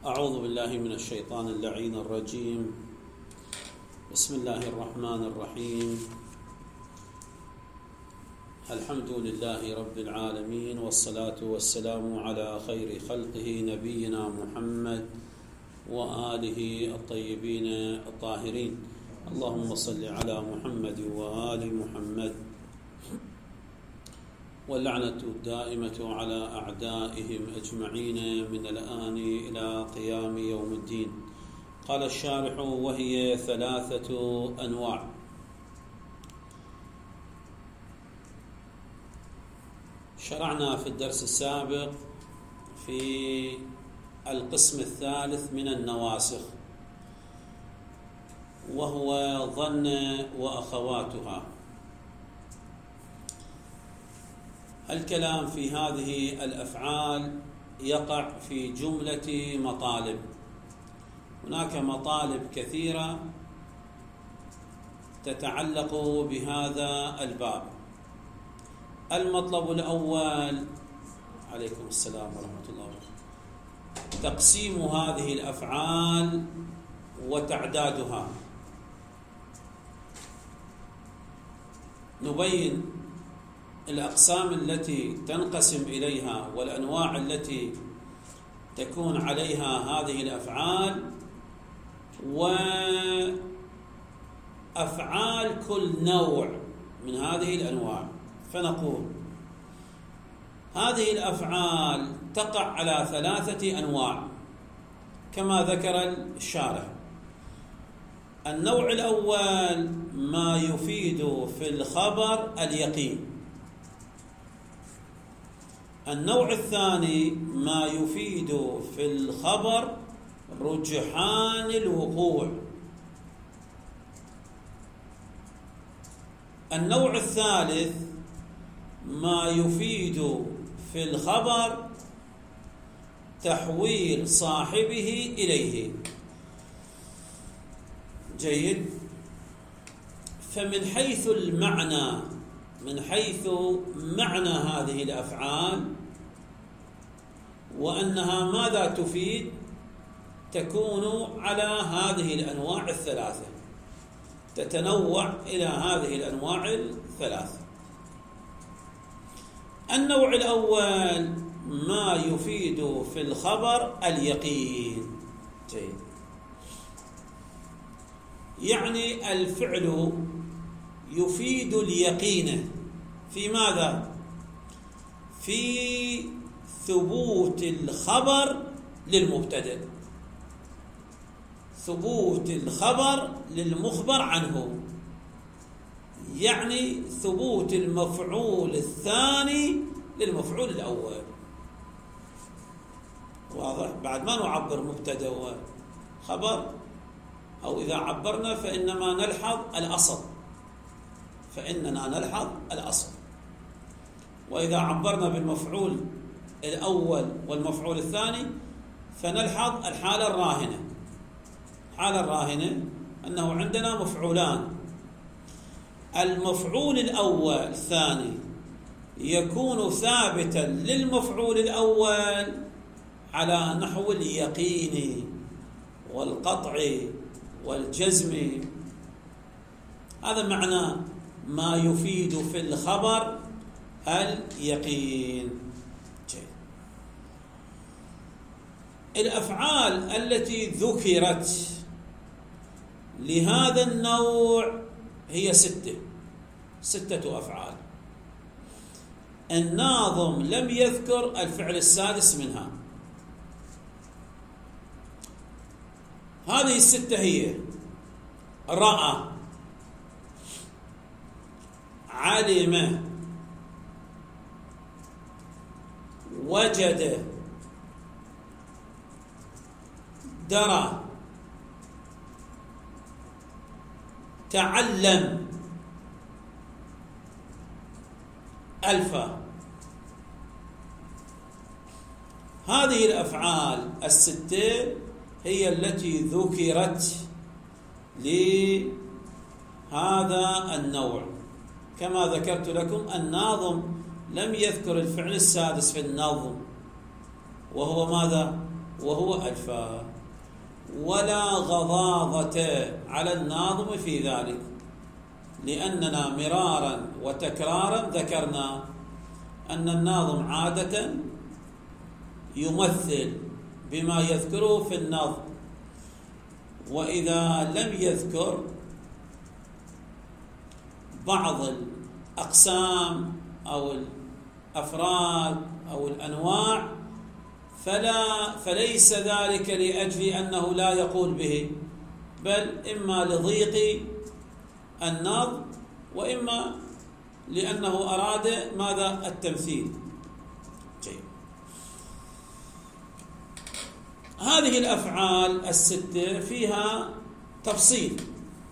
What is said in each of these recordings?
أعوذ بالله من الشيطان اللعين الرجيم. بسم الله الرحمن الرحيم. الحمد لله رب العالمين، والصلاة والسلام على خير خلقه نبينا محمد وآله الطيبين الطاهرين. اللهم صل على محمد وآل محمد، واللعنة الدائمة على أعدائهم أجمعين من الآن إلى قيام يوم الدين. قال الشارح: وهي 3 أنواع. شرعنا في الدرس السابق في القسم الثالث من النواسخ، وهو ظن وأخواتها. الكلام في هذه الأفعال يقع في جملة مطالب. هناك مطالب كثيرة تتعلق بهذا الباب. المطلب الأول، عليكم السلام ورحمة الله وبركاته، تقسيم هذه الأفعال وتعدادها. نبين الأقسام التي تنقسم إليها والأنواع التي تكون عليها هذه الأفعال، وأفعال كل نوع من هذه الأنواع. فنقول هذه الأفعال تقع على 3 أنواع كما ذكر الشارح. النوع الأول ما يفيد في الخبر اليقين. النوع الثاني ما يفيد في الخبر رجحان الوقوع. النوع الثالث ما يفيد في الخبر تحويل صاحبه إليه. جيد. فمن حيث المعنى، من حيث معنى هذه الأفعال وأنها ماذا تفيد، تكون على هذه الأنواع ال3، تتنوع إلى هذه الأنواع ال3. النوع الأول ما يفيد في الخبر اليقين. جيد. يعني الفعل يفيد اليقين في ماذا؟ في ثبوت الخبر للمبتدأ، ثبوت الخبر للمخبر عنه، يعني ثبوت المفعول الثاني للمفعول الأول. واضح؟ بعد ما نعبر مبتدأ وخبر، أو إذا عبرنا فإنما نلحظ الأصل، فإننا نلحظ الأصل. وإذا عبرنا بالمفعول الأول والمفعول الثاني فنلحظ الحالة الراهنة. الحالة الراهنة أنه عندنا مفعولان، المفعول الأول الثاني يكون ثابتا للمفعول الأول على نحو اليقين والقطع والجزم. هذا معنى ما يفيد في الخبر اليقين. جيد. الأفعال التي ذكرت لهذا النوع هي 6 أفعال. الناظم لم يذكر الفعل السادس منها. هذه 6 هي: رأى، علم، وجد، درى، تعلم، ألفى. هذه الأفعال ال6 هي التي ذكرت لهذا النوع. كما ذكرت لكم الناظم لم يذكر الفعل السادس في النظم، وهو ماذا؟ وهو الفاء. ولا غضاضة على الناظم في ذلك، لأننا مرارا وتكرارا ذكرنا أن الناظم عادة يمثل بما يذكره في النظم، وإذا لم يذكر بعض الأقسام أو الأفراد أو الأنواع فليس ذلك لأجل أنه لا يقول به، بل إما لضيق النظم وإما لأنه أراد ماذا؟ التمثيل. جيد. هذه الأفعال الستة فيها تفصيل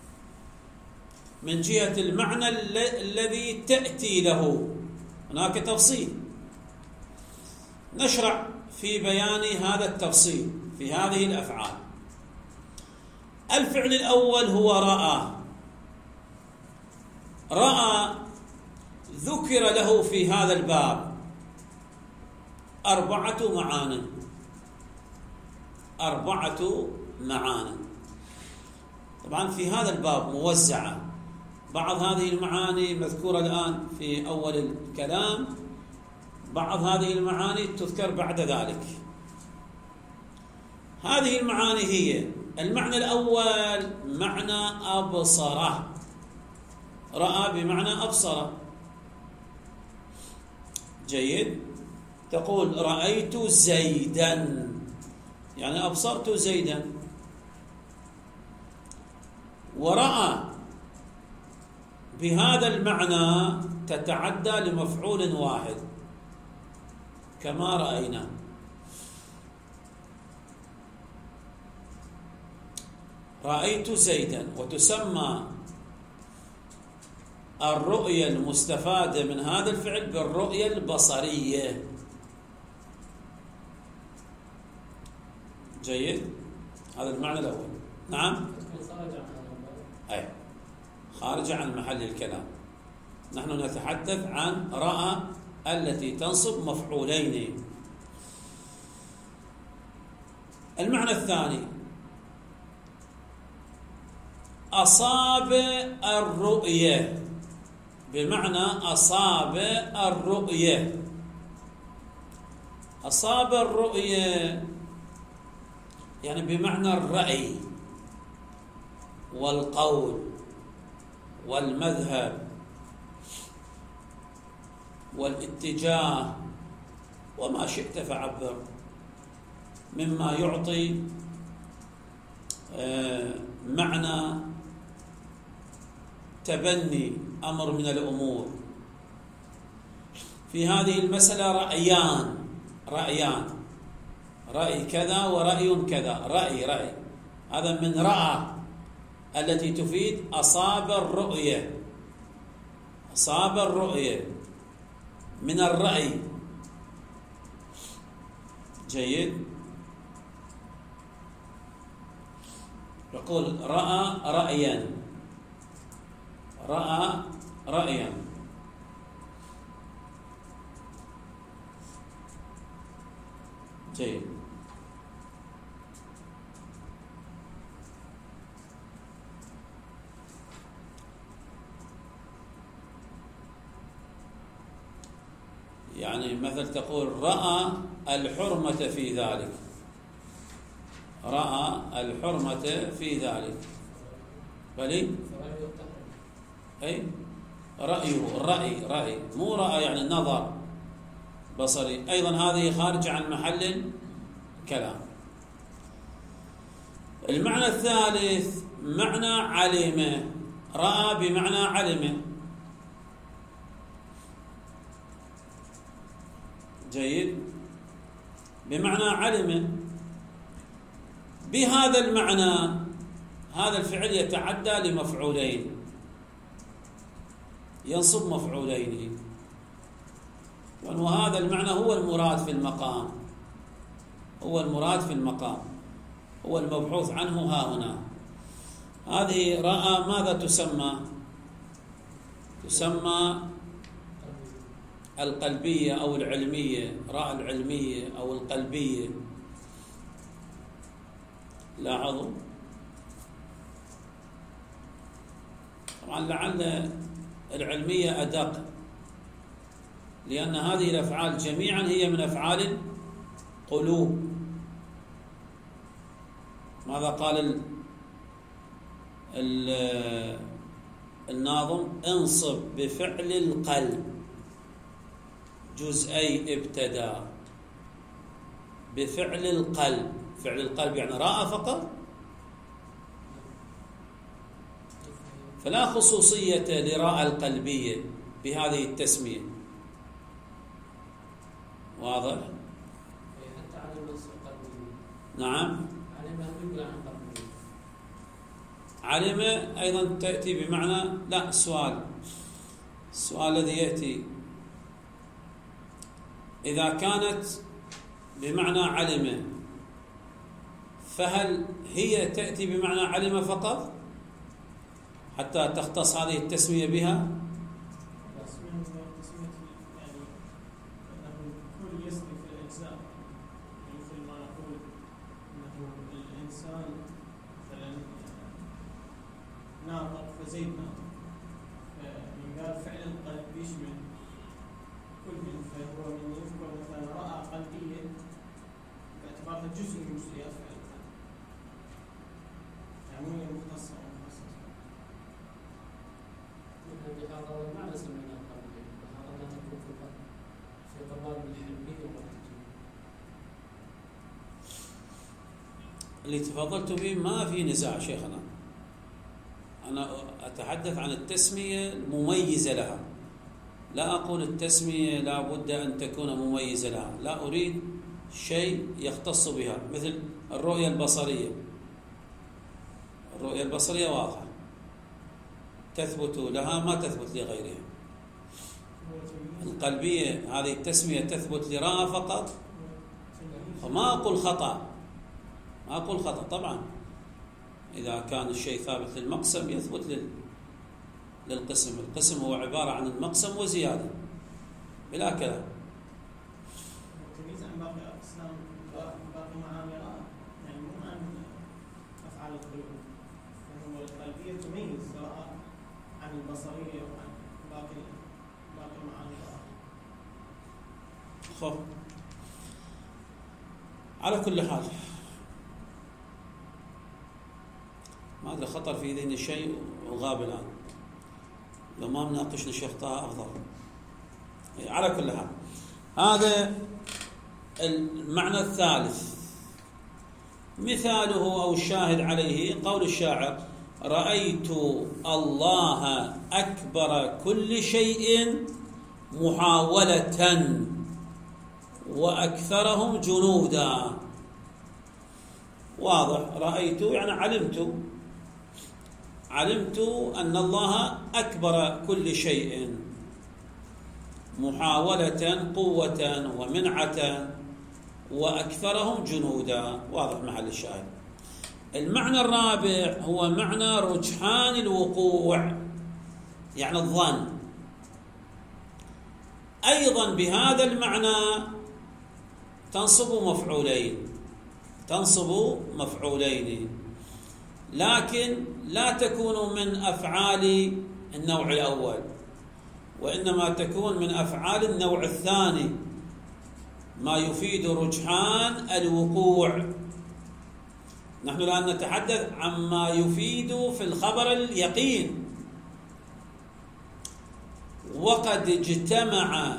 من جهة المعنى الذي تأتي له، هناك تفصيل. نشرع في بيان هذا التفصيل في هذه الأفعال. الفعل الأول هو رأى. رأى ذكر له في هذا الباب 4 معان. 4 معان. طبعا في هذا الباب موزعة، بعض هذه المعاني مذكورة الآن في أول الكلام، بعض هذه المعاني تذكر بعد ذلك. هذه المعاني هي: المعنى الأول معنى أبصره. رأى بمعنى أبصره. جيد. تقول رأيت زيدا، يعني أبصرت زيدا. ورأى بهذا المعنى تتعدى لمفعول واحد كما رأينا. رأيت زيدا. وتسمى الرؤية المستفادة من هذا الفعل بالرؤية البصرية. جيد. هذا المعنى الأول. نعم. أي خارج عن محل الكلام. نحن نتحدث عن رأى التي تنصب مفعولين. المعنى الثاني أصاب الرؤية، بمعنى أصاب الرؤية. أصاب الرؤية يعني بمعنى الرأي والقول والمذهب والاتجاه وما شئت فعبر، مما يعطي معنى تبني أمر من الأمور. في هذه المسألة رأيان، رأي كذا ورأي كذا. رأي هذا من رأى التي تفيد أصاب الرؤية. أصاب الرؤية من الرأي. جيد. يقول رأى رأيا. رأى رأيا. جيد. يعني مثل تقول رأى الحرمة في ذلك. رأى الحرمة في ذلك. بلي أي رأيه. الرأي مو رأى يعني نظر بصري. أيضا هذه خارجة عن محل كلام. المعنى الثالث معنى علم. رأى بمعنى علم. جيد. بمعنى علم. بهذا المعنى هذا الفعل يتعدى لمفعولين، ينصب مفعولين، وهذا المعنى هو المراد في المقام. هو المراد في المقام، هو المبحوث عنه ها هنا. هذه رأى ماذا تسمى؟ تسمى القلبية أو العلمية. رأى العلمية أو القلبية. لاحظوا. طبعا لعل العلمية أدق، لأن هذه الأفعال جميعا هي من أفعال القلوب. ماذا قال الناظم؟ انصب بفعل القلب جزئي ابتدى. بفعل القلب، فعل القلب يعني راء فقط، فلا خصوصية لراء القلبية بهذه التسمية. واضح؟ حتى على النص القلبي. نعم. علم أيضا تأتي بمعنى، لا، السؤال الذي يأتي إذا كانت بمعنى علم، فهل هي تأتي بمعنى علم فقط حتى تختص هذه التسمية بها؟ ناطق فزيد ناطق، فمن قال فعل القلب يشمل كل من، فهو من يذكر مثلا رأى قلبيا باعتبارها جزء من جزئيات فعل القلب، يعني مو مختص أو مخصص. هذا المعنى سميناه قلبيا، هذا لا تكون في قبال الحلمية والتجميل. اللي تفضلت به ما في نزاع شيخنا، أنا أتحدث عن التسمية المميزة لها، لا أقول التسمية لا بد أن تكون مميزة لها، لا أريد شيء يختص بها، مثل الرؤية البصرية. الرؤية البصرية واضحة تثبت لها ما تثبت لغيرها. القلبية هذه التسمية تثبت لرأى فقط، وما أقول خطأ، ما أقول خطأ طبعا. إذا كان الشيء ثابت للمقسم يثبت للقسم. القسم هو عبارة عن المقسم وزيادة بلا كلام. التمييز عن باقي الأقسام، باقي معاني رأى، يعني مو عن أفعال القلوب، فهو القلبية تميز رأى عن البصرية وعن باقي معاني رأى. خب، على كل حال ما أدري خطر في ذهني شيء وغاب الآن، لو ما مناقشنا شيخ طه أفضل. على كل حال هذا المعنى الثالث. مثاله أو الشاهد عليه قول الشاعر: رأيت الله أكبر كل شيء محاولة وأكثرهم جنودا. واضح، رأيت يعني علمت أن الله أكبر كل شيء محاولة قوة ومنعة وأكثرهم جنودا. واضح محل الشاهد. المعنى الرابع هو معنى رجحان الوقوع، يعني الظن. أيضا بهذا المعنى تنصب مفعولين، لكن لا تكون من أفعال النوع الأول، وإنما تكون من أفعال النوع الثاني، ما يفيد رجحان الوقوع. نحن الآن نتحدث عما يفيد في الخبر اليقين، وقد اجتمع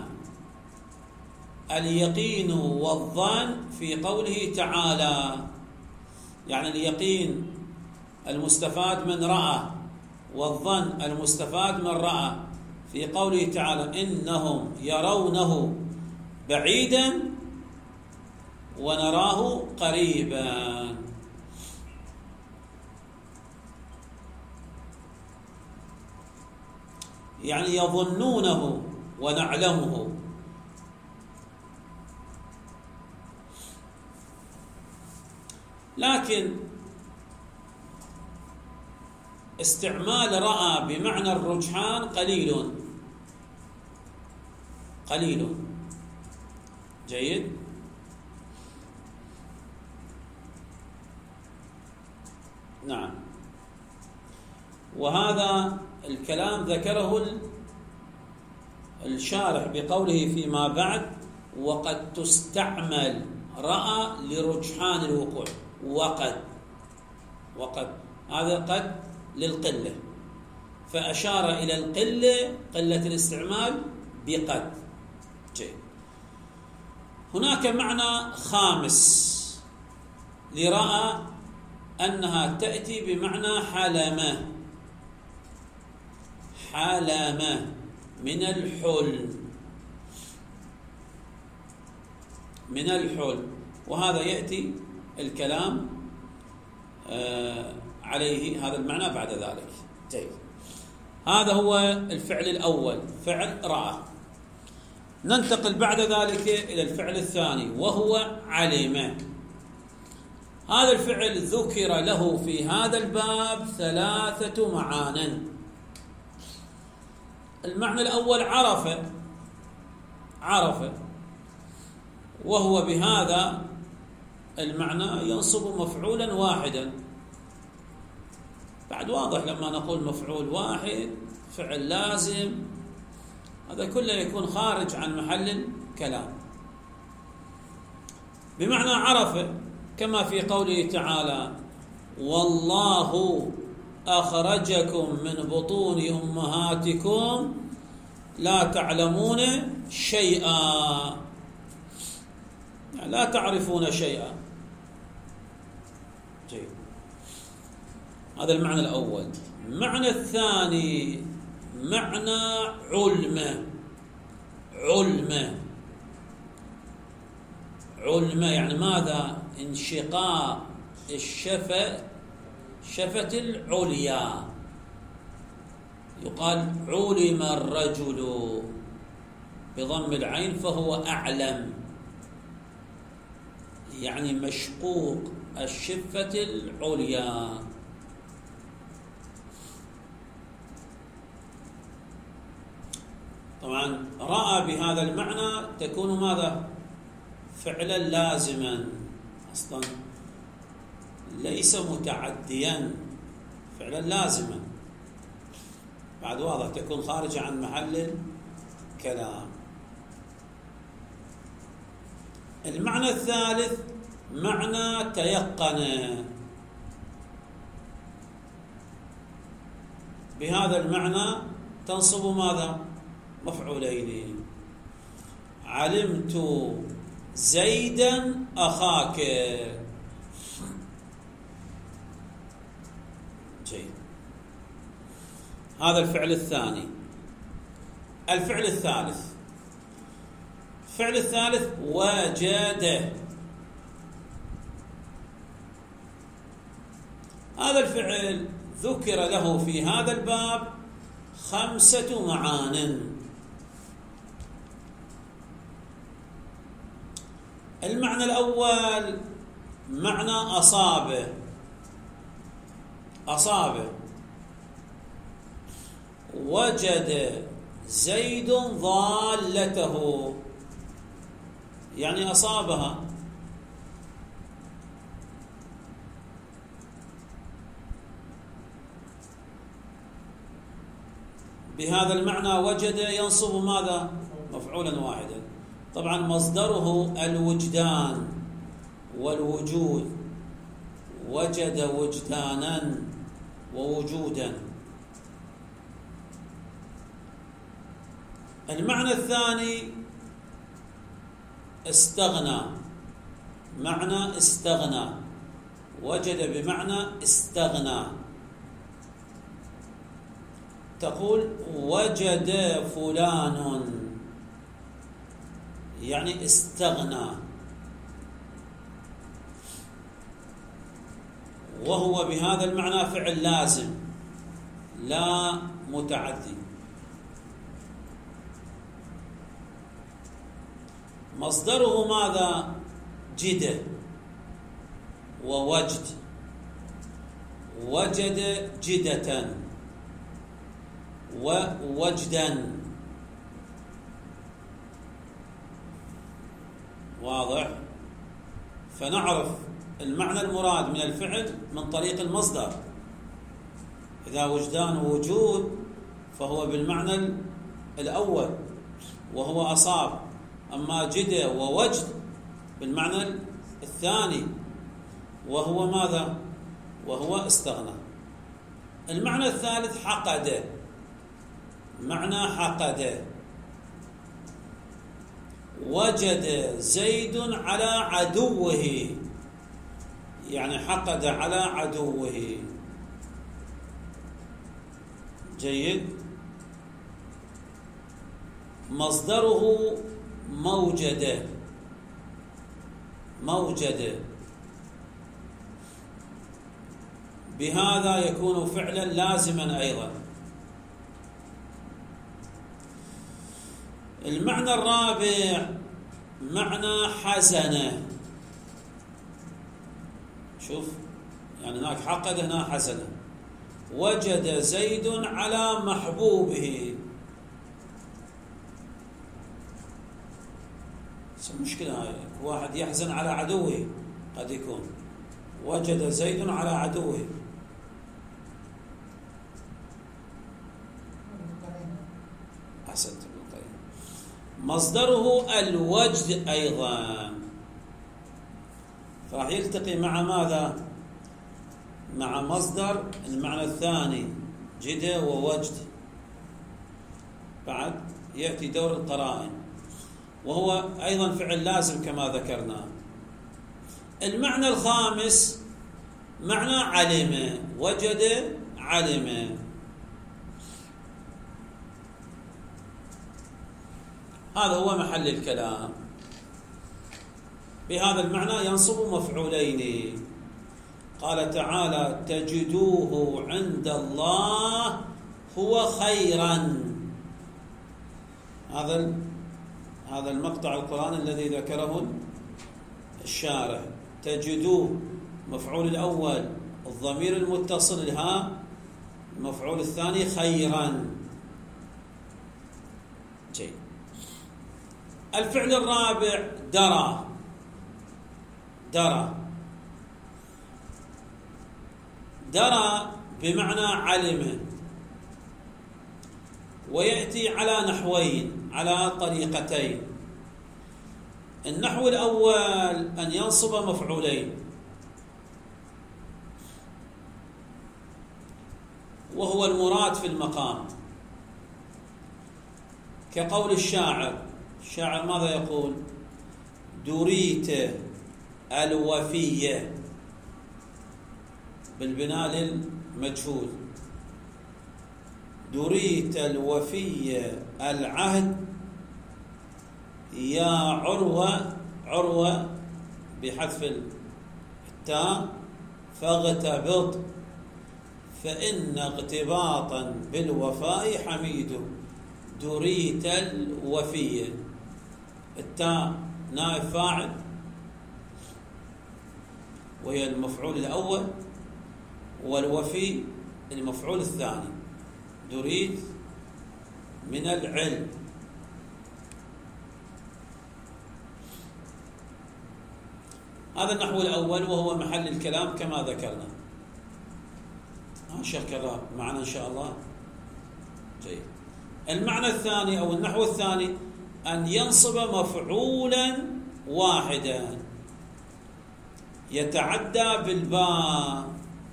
اليقين والظن في قوله تعالى. يعني اليقين المستفاد من رأى، والظن المستفاد من رأى، في قوله تعالى: إنهم يرونه بعيدا ونراه قريبا. يعني يظنونه ونعلمه. لكن استعمال رأى بمعنى الرجحان قليل. جيد. نعم. وهذا الكلام ذكره الشارح بقوله فيما بعد: وقد تستعمل رأى لرجحان الوقوع. وقد هذا قد للقلة، فأشار إلى القلة، قلة الاستعمال بقد. جيد. هناك معنى خامس لرأى، أنها تأتي بمعنى حلمة. حلمة من الحلم، وهذا يأتي الكلام عليه هذا المعنى بعد ذلك. جيد. هذا هو الفعل الأول، فعل رأى. ننتقل بعد ذلك إلى الفعل الثاني وهو علم. هذا الفعل ذكر له في هذا الباب 3 معان. المعنى الأول عرف، وهو بهذا المعنى ينصب مفعولا واحدا. بعد واضح لما نقول مفعول واحد فعل لازم، هذا كله يكون خارج عن محل الكلام. بمعنى عرف، كما في قوله تعالى: والله أخرجكم من بطون أمهاتكم لا تعلمون شيئا، يعني لا تعرفون شيئا. جيد. هذا المعنى الأول. المعنى الثاني معنى علم، يعني ماذا؟ انشقاق الشفة العليا. يقال علم الرجل بضم العين فهو أعلم، يعني مشقوق الشفة العليا. طبعا رأى بهذا المعنى تكون ماذا؟ فعلا لازما، أصلا ليس متعديا، فعلا لازما. بعد واضح تكون خارجة عن محل الكلام. المعنى الثالث معنى تيقن. بهذا المعنى تنصب ماذا؟ مفعولين. علمت زيدا أخاك. جيد. هذا الفعل الثاني. الفعل الثالث وجد. هذا الفعل ذكر له في هذا الباب 5 معان. المعنى الأول معنى أصاب. وجد زيد ضالته، يعني أصابها. بهذا المعنى وجد ينصب ماذا؟ مفعولا واحدا. طبعا مصدره الوجدان والوجود، وجد وجدانا ووجودا. المعنى الثاني استغنى. معنى استغنى، وجد بمعنى استغنى. تقول وجد فلان، يعني استغنى، وهو بهذا المعنى فعل لازم لا متعدي. مصدره ماذا؟ جد ووجد. وجد جدة ووجدا. واضح؟ فنعرف المعنى المراد من الفعل من طريق المصدر. إذا وجدان ووجود فهو بالمعنى الأول وهو أصاب، أما جد ووجد بالمعنى الثاني وهو ماذا؟ وهو استغنى. المعنى الثالث حقد، معنى حقد وجد زيد على عدوه، يعني حقد على عدوه. جيد. مصدره موجد، موجد، بهذا يكون فعلا لازما أيضا. المعنى الرابع معنى حزنة. شوف، يعني هناك حقد، هنا حزنة. وجد زيد على محبوبه. مشكلة هاي، واحد يحزن على عدوه، قد يكون وجد زيد على عدوه. أحسنت. مصدره الوجد أيضا، فراح يلتقي مع ماذا؟ مع مصدر المعنى الثاني جد ووجد. بعد يأتي دور القرائن وهو أيضا فعل لازم كما ذكرنا. المعنى الخامس معنى علم، وجد علم. هذا هو محل الكلام. بهذا المعنى ينصب مفعولين. قال تعالى تجدوه عند الله هو خيرا. هذا المقطع القرآن الذي ذكره الشارح. تجدوه مفعول الأول الضمير المتصل الها، المفعول الثاني خيرا. جيد. الفعل الرابع درى. درى، درى بمعنى علم، ويأتي على نحوين، على طريقتين. النحو الأول أن ينصب مفعولين، وهو المراد في المقام، كقول الشاعر. الشاعر ماذا يقول؟ دريت الوفية، بالبناء للمجهول. دريت الوفية العهد يا عروة، عروة بحذف التاء، فاغتبط فإن اغتباطا بالوفاء حميد. دريت الوفية، التاء نائب فاعل وهي المفعول الأول، والوفي المفعول الثاني. دريت من العلم. هذا النحو الأول وهو محل الكلام كما ذكرنا. شيخ كرار معنا إن شاء الله. جيد. المعنى الثاني أو النحو الثاني أن ينصب مفعولا واحدا يتعدى بالباء،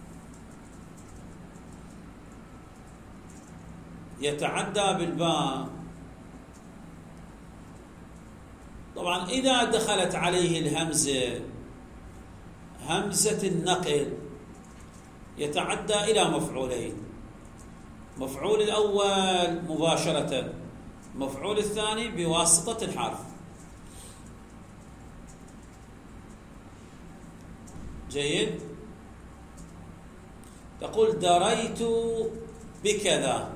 يتعدى بالباء. طبعا إذا دخلت عليه الهمزة، همزة النقل، يتعدى إلى مفعولين، مفعول الأول مباشرة، مفعول الثاني بواسطة الحرف. جيد. تقول دريت بكذا،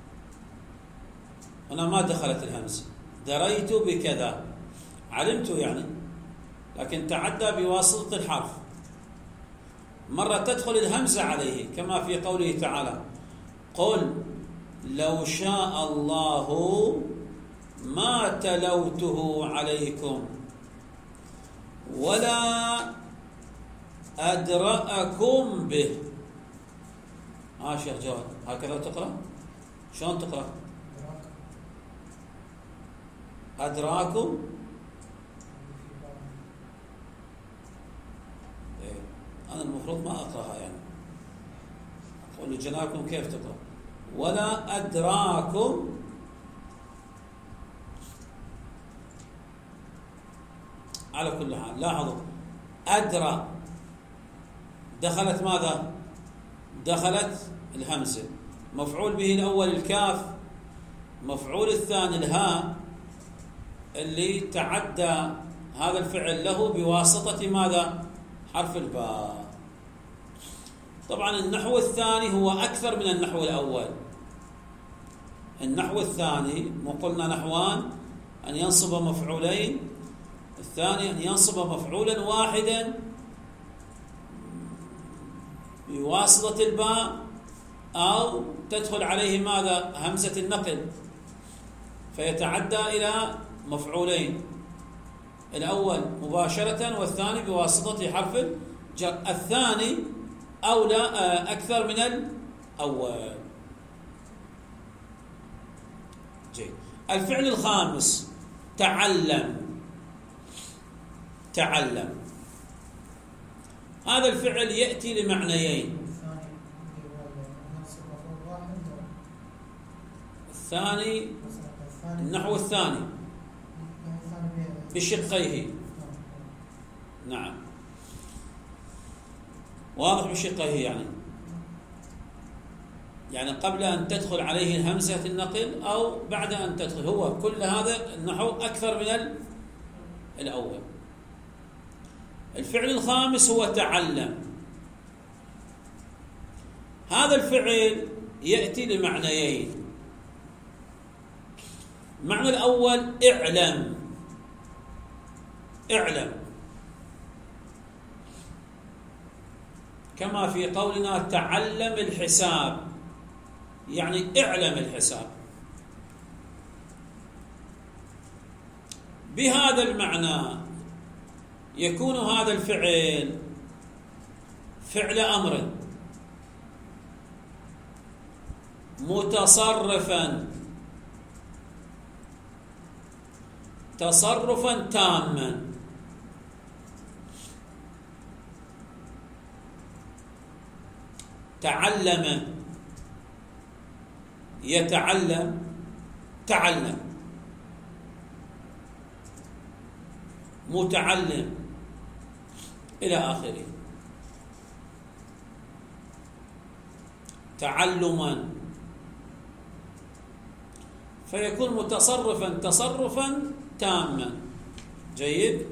هنا ما دخلت الهمزة، دريت بكذا، علمت يعني، لكن تعدى بواسطة الحرف. مرة تدخل الهمزة عليه كما في قوله تعالى قل لو شاء الله ما تلوته عليكم ولا أدرأكم به. شيخ جواد هكذا تقرأ؟ شلون تقرأ؟ أدراكم. أنا المفروض ما أقرأها يعني، أقول جناكم كيف تقرأ؟ ولا أدراكم على كل حال. لاحظوا أدرى دخلت ماذا؟ دخلت الهمزة، مفعول به الأول الكاف، مفعول الثاني الهاء اللي تعدى هذا الفعل له بواسطة ماذا؟ حرف الباء. طبعا النحو الثاني هو أكثر من النحو الأول. النحو الثاني مو قلنا نحوان، أن ينصب مفعولين، الثاني أن ينصب مفعولا واحدا بواسطة الباء أو تدخل عليه ماذا؟ همزة النقل فيتعدى إلى مفعولين، الأول مباشرة والثاني بواسطة حرف الجر. الثاني أولى أكثر من الأول. جيد. الفعل الخامس تعلم. تعلم هذا الفعل يأتي لمعنيين. الثاني النحو الثاني بشقيه. نعم واضح بشقيه، يعني قبل أن تدخل عليه همزة النقل أو بعد أن تدخل، هو كل هذا النحو أكثر من الأول. الفعل الخامس هو تعلم. هذا الفعل يأتي لمعنيين. المعنى الأول اعلم. اعلم كما في قولنا تعلم الحساب، يعني اعلم الحساب. بهذا المعنى يكون هذا الفعل فعل أمر متصرفا تصرفا تاما. تعلم يتعلم تعلم، متعلم إلى آخره. تعلما فيكون متصرفا تصرفا تاما. جيد.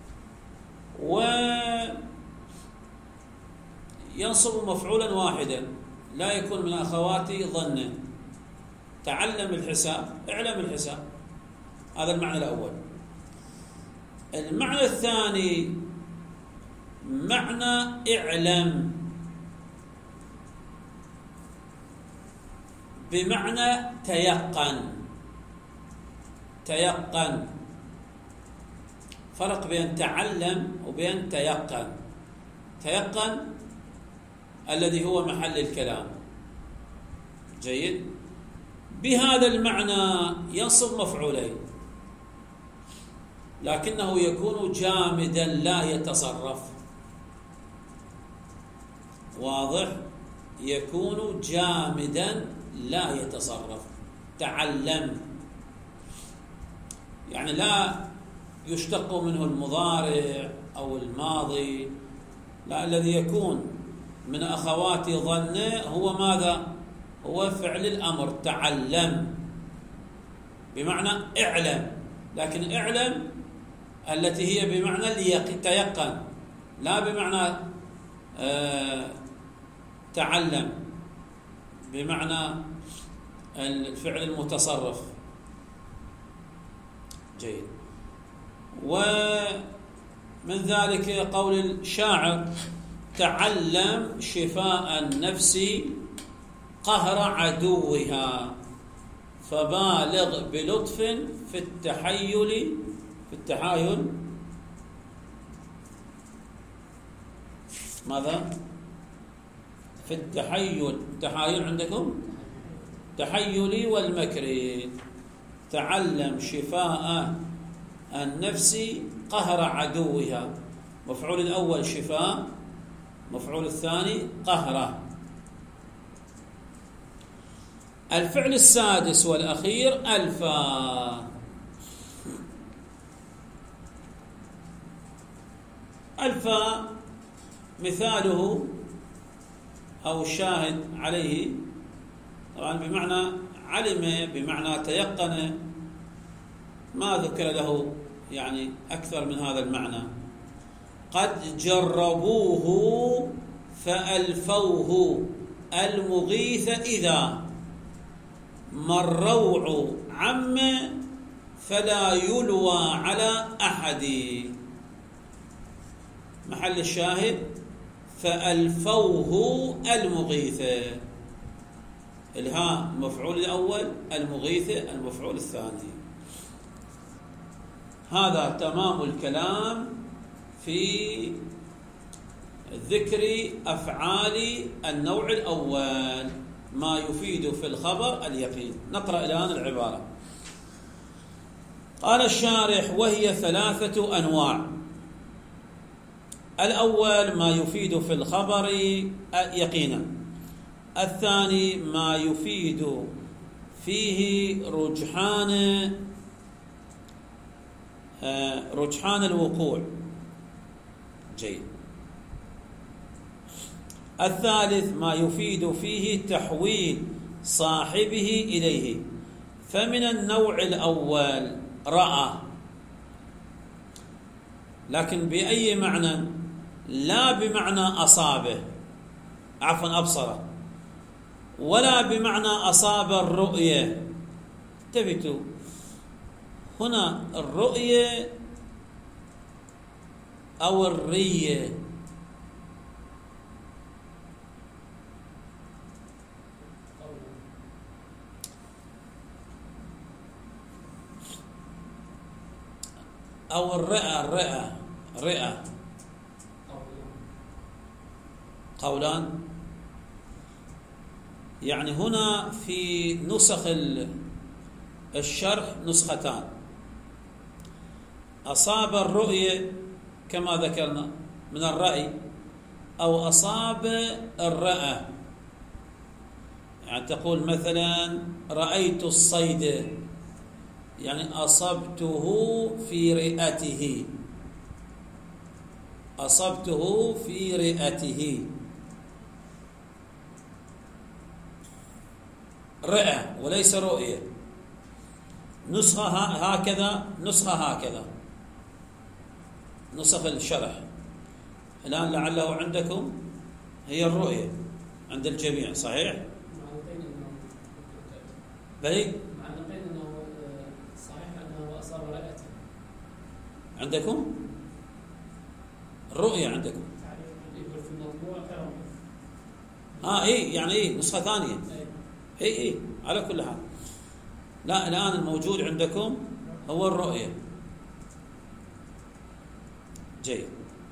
وينصب مفعولا واحدا، لا يكون من أخواتي ظنا. تعلم الحساب، اعلم الحساب، هذا المعنى الأول. المعنى الثاني معنى اعلم بمعنى تيقن. تيقن، فرق بين تعلم وبين تيقن. تيقن الذي هو محل الكلام. جيد. بهذا المعنى ينصب مفعولين، لكنه يكون جامدا لا يتصرف. واضح؟ يكون جامدا لا يتصرف. تعلم يعني لا يشتق منه المضارع أو الماضي، لا، الذي يكون من أخوات ظن هو ماذا؟ هو فعل الأمر. تعلم بمعنى اعلم، لكن اعلم التي هي بمعنى تيقن، لا بمعنى تعلم بمعنى الفعل المتصرف. جيد. ومن ذلك قول الشاعر: تعلم شفاء النفس قهر عدوها، فبالغ بلطف في التحايل ماذا؟ في التحيل. تحايل عندكم؟ تحيلي والمكري. تعلم شفاء النفس قهر عدوها. مفعول الأول شفاء، مفعول الثاني قهره. الفعل السادس والأخير ألفا. ألفا مثاله أو الشاهد عليه طبعا بمعنى علم، بمعنى تيقن، ما ذكر له يعني أكثر من هذا المعنى. قد جربوه فألفوه المغيث إذا ما الروع عم فلا يلوى على أحد. محل الشاهد فألفوه المغيث. الهاء مفعول الأول، المغيث المفعول الثاني. هذا تمام الكلام في ذكر أفعال النوع الأول، ما يفيد في الخبر اليقين. نقرأ الآن العبارة. قال الشارح: وهي 3 أنواع. الأول ما يفيد في الخبر يقينا، الثاني ما يفيد فيه رجحان الوقوع. جيد. الثالث ما يفيد فيه تحويل صاحبه إليه. فمن النوع الأول رأى، لكن بأي معنى؟ لا بمعنى أصابه، عفوا أبصره، ولا بمعنى أصاب الرؤية. انتبهوا هنا، الرؤية أو الرية. أو الرئة قولان. يعني هنا في نسخ الشرح نسختان: أصاب الرؤية كما ذكرنا من الرأي، أو أصاب الرأى. يعني تقول مثلا رأيت الصيد، يعني أصبته في رئته، أصبته في رئته. رئة وليس رؤية. نسخة هكذا، نسخة هكذا، نسخ الشرح. الآن لعله عندكم هي الرؤية عند الجميع، صحيح؟ بلي عندكم الرؤية عندكم. اي يعني اي نسخة ثانية. اي على كل حال. لا، الآن الموجود عندكم هو الرؤية. جيد.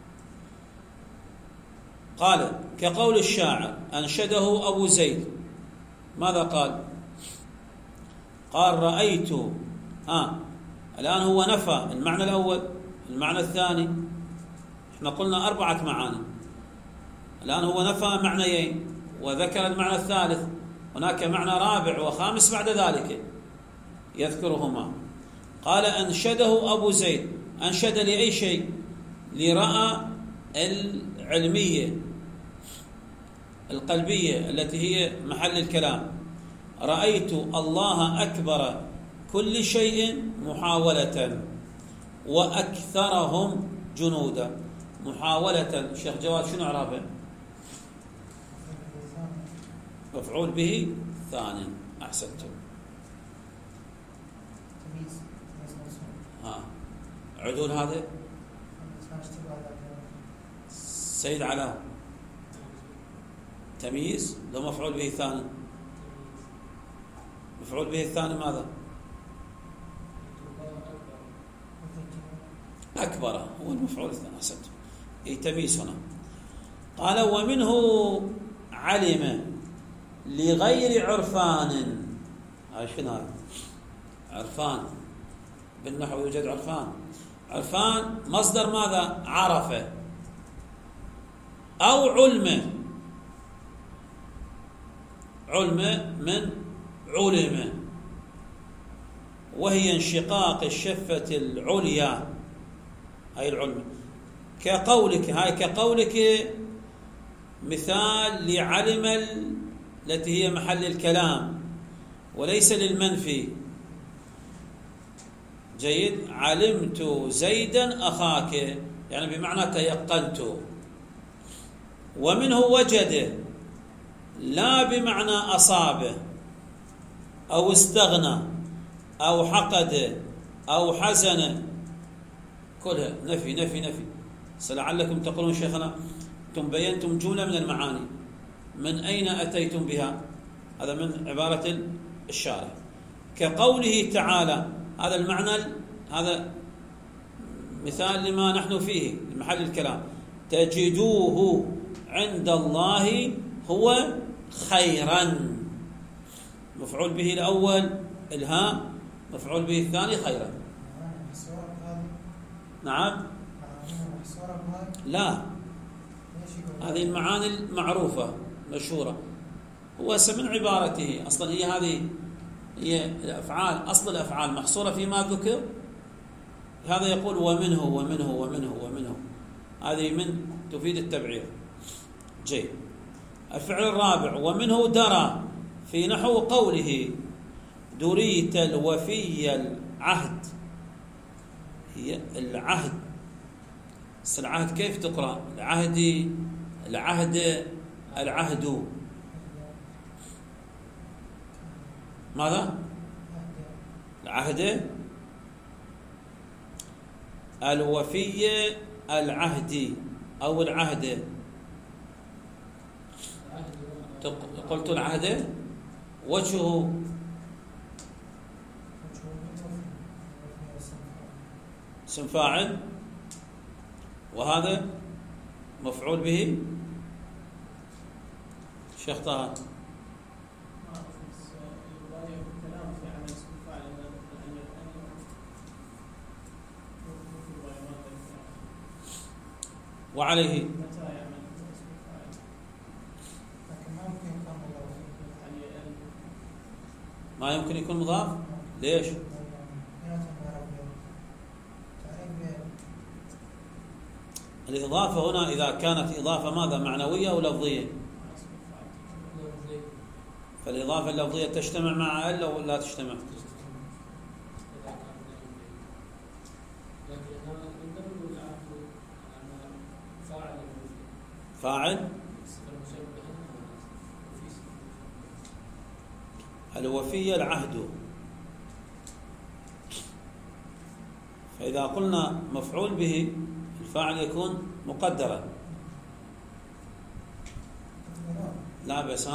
قال: كقول الشاعر أنشده أبو زيد. ماذا قال؟ قال رأيت. الآن هو نفى المعنى الأول، المعنى الثاني. احنا قلنا 4 معاني، الآن هو نفى معنيين وذكر المعنى الثالث. هناك معنى رابع وخامس بعد ذلك يذكرهما. قال أنشده أبو زيد. أنشد لأي شيء؟ لرأى العلمية القلبية التي هي محل الكلام. رأيت الله أكبر كل شيء محاولة وأكثرهم جنودا. محاولة شيخ جواد شنو إعرابه؟ مفعول به ثاني. أحسنتم. عدول هذا سيد علاء. تمييز لو مفعول به ثاني. مفعول به الثاني ماذا؟ أكبر هو المفعول الثاني. أحسنتم. تمييز هنا. قال ومنه علم لغير عرفان. هاي شنو هذا؟ عرفان بالنحو يوجد عرفان. عرفان مصدر ماذا؟ عرف أو علم. علم من علم، وهي انشقاق الشفة العليا، هاي العلم. كقولك، هاي كقولك مثال لعلم التي هي محل الكلام وليس للمنفي. جيد. علمت زيدا أخاك، يعني بمعنى تيقنت. ومنه وجد، لا بمعنى أصابه أو استغنى أو حقد أو حزن، كلها نفي نفي نفي. سلعلكم تقولون شيخنا أنتم بينتم جملة من المعاني، من أين أتيتم بها؟ هذا من عبارة الشارع. كقوله تعالى، هذا المعنى، هذا مثال لما نحن فيه محل الكلام. تجدوه عند الله هو خيرا، مفعول به الأول الهاء، مفعول به الثاني خيرا. نعم. لا، هذه المعاني المعروفة مشهورة. هو من عبارته أصلا هي هذه هي الأفعال، أصل الأفعال محصورة فيما ذكر. هذا يقول ومنه ومنه ومنه ومنه، هذه من تفيد التبعير. جيد. الفعل الرابع ومنه درى، في نحو قوله دريت الوفي العهد. هي العهد، بس العهد كيف تقرأ؟ العهد، العهد، العهد، ماذا؟ العهد، الوفي العهد أو العهد. قلت العهد وجهه اسم فاعل، وهذا مفعول به. شيخ طه وعليه ما يمكن يكون مضاف. ليش؟ الإضافة هنا إذا كانت إضافة ماذا؟ معنوية أو لفظية؟ فالإضافة اللفظية تجتمع مع ال أو لا تجتمع؟ فاعل الوفي العهد. فإذا قلنا مفعول به الفاعل يكون مقدرا. لا بس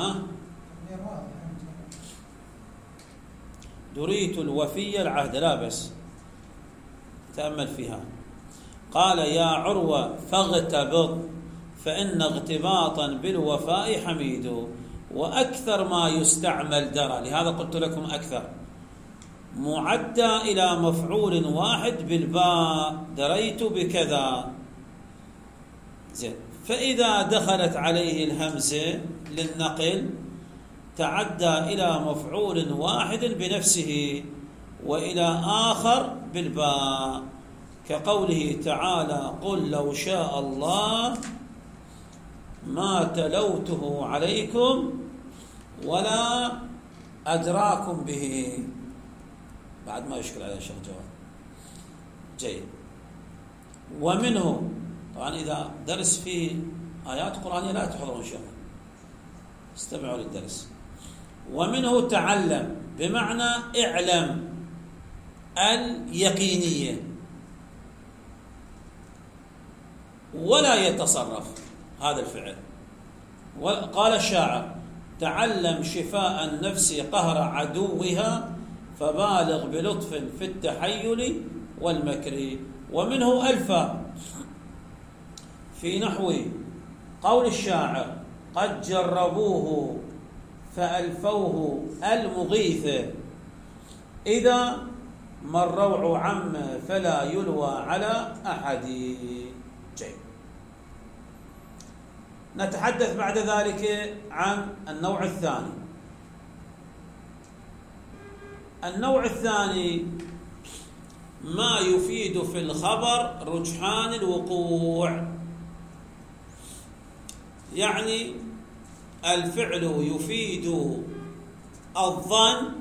دريت الوفي العهد، لا بس تأمل فيها. قال يا عروة فاغتبط فإن اغتباطا بالوفاء حميد، وأكثر ما يستعمل درى، لهذا قلت لكم أكثر، معدى إلى مفعول واحد بالباء، دريت بكذا. زين. فإذا دخلت عليه الهمزة للنقل تعدى إلى مفعول واحد بنفسه وإلى آخر بالباء، كقوله تعالى قل لو شاء الله ما تلوته عليكم ولا أدراكم به. بعد ما يشكل عليه الشيخ جواد. جيد. ومنه، طبعا إذا درس فيه آيات قرآنية لا تحضرون شيخ، استمعوا للدرس. ومنه تعلم بمعنى اعلم اليقينية، ولا يتصرف هذا الفعل. قال الشاعر تعلم شفاء النفس قهر عدوها فبالغ بلطف في التحيل والمكر. ومنه ألفا، في نحو قول الشاعر: قد جربوه فألفوه المغيث، إذا ما الروع عم فلا يلوى على أحد. جيد. نتحدث بعد ذلك عن النوع الثاني. النوع الثاني ما يفيد في الخبر رجحان الوقوع، يعني الفعل يفيد الظن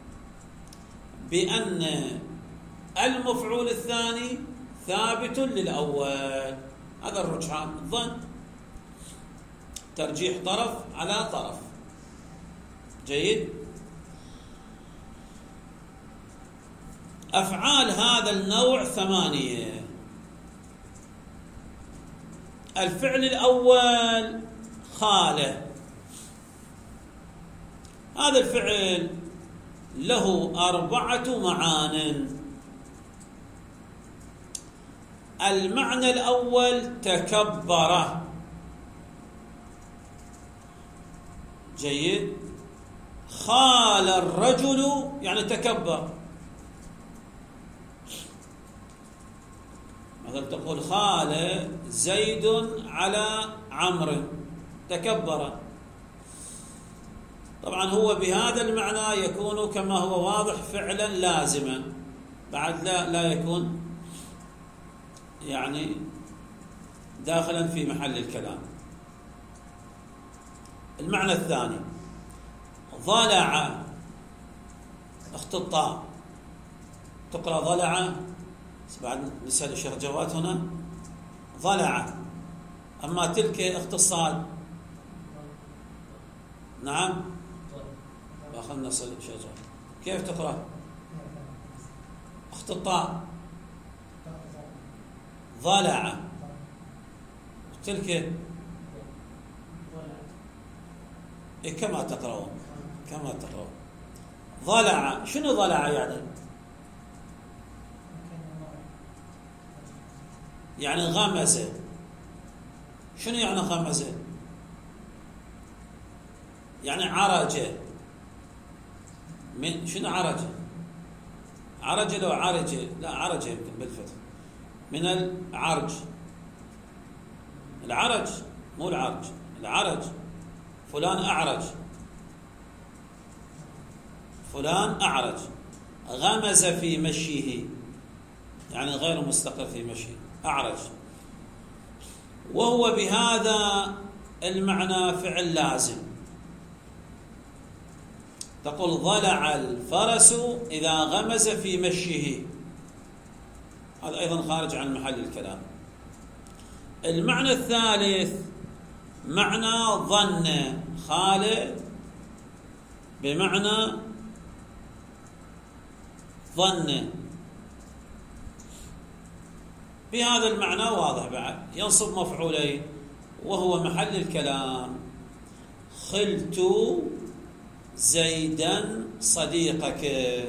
بأن المفعول الثاني ثابت للأول. هذا الرجحان، الظن، ترجيح طرف على طرف. جيد. أفعال هذا النوع 8. الفعل الأول خاله. هذا الفعل له 4 معان. المعنى الأول تكبر. جيد. خال الرجل يعني تكبر. مثلا تقول خال زيد على عمرو، تكبر. طبعا هو بهذا المعنى يكون كما هو واضح فعلا لازما، بعد لا يكون يعني داخلا في محل الكلام. المعنى الثاني ضلع، اخت الطاء تقرأ ضلع، بعد نسأل الشيخ جواد هنا ضلع. أما تلك اخت الصاد نعم، خلنا نسأل الشيخ جواد كيف تقرأ اخت الطاء؟ ضلع. تلك كما تقرأون ضلع. شنو ضلع يعني غمز. شنو يعني غمز؟ يعني عرج. من شنو عرج؟ عرج لو عرج، لا عرج يمكن بالفتح، من العرج. العرج مو العرج، العرج. فلان أعرج، فلان أعرج. غمز في مشيه يعني غير مستقر في مشيه، أعرج. وهو بهذا المعنى فعل لازم. تقول ضلع الفرس إذا غمز في مشيه، هذا أيضا خارج عن محل الكلام. المعنى الثالث معنى ظن. خالد بمعنى ظن، بهذا المعنى واضح. بعد ينصب مفعولين وهو محل الكلام. خلت زيدا صديقك،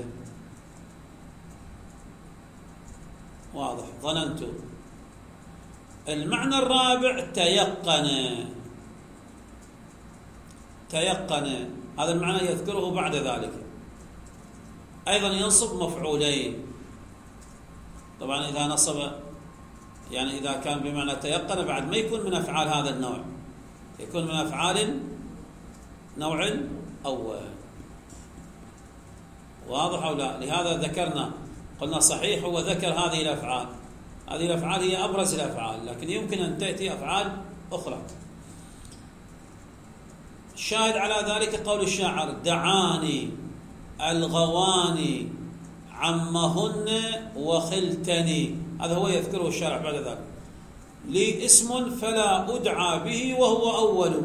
واضح. ظننت. المعنى الرابع تيقن. هذا المعنى يذكره بعد ذلك، أيضا ينصب مفعولين. طبعا إذا نصب يعني إذا كان بمعنى تيقن بعد ما يكون من أفعال هذا النوع، يكون من أفعال نوع أول. واضح أو لا؟ لهذا ذكرنا، قلنا صحيح هو ذكر هذه الأفعال. هذه الأفعال هي أبرز الأفعال، لكن يمكن أن تأتي أفعال أخرى. الشاهد على ذلك قول الشاعر: دعاني الغواني عمهن وخلتني. هذا هو يذكره الشارع بعد ذلك. لي اسم فلا أدعى به وهو أول.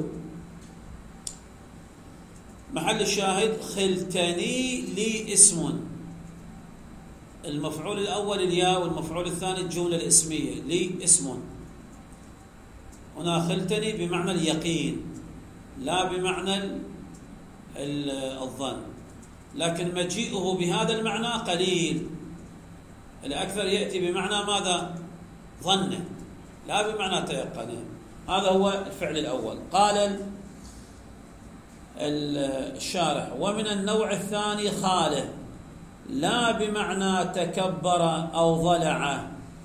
محل الشاهد خلتني لي اسم. المفعول الأول الياء، والمفعول الثاني الجملة الاسمية لي اسم. هنا خلتني بمعنى اليقين لا بمعنى الظن، لكن مجيئه بهذا المعنى قليل. الأكثر يأتي بمعنى ماذا؟ ظنه لا بمعنى تيقنه. هذا هو الفعل الأول. قال الشارح: ومن النوع الثاني خاله، لا بمعنى تكبر أو ضلع،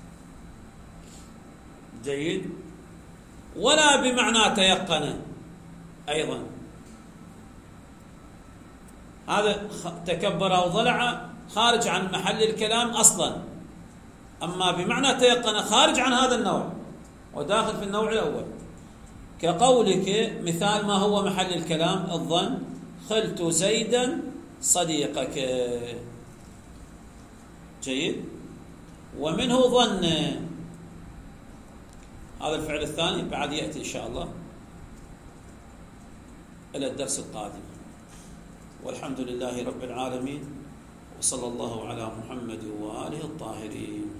جيد، ولا بمعنى تيقن أيضا. هذا تكبر أو ضلع خارج عن محل الكلام أصلا، أما بمعنى تيقن خارج عن هذا النوع وداخل في النوع الأول. كقولك مثال ما هو محل الكلام: الظن، خلت زيدا صديقك، جيد، ومنه ظن. هذا الفعل الثاني بعد يأتي إن شاء الله إلى الدرس القادم. والحمد لله رب العالمين، وصلى الله على محمد وآله الطاهرين.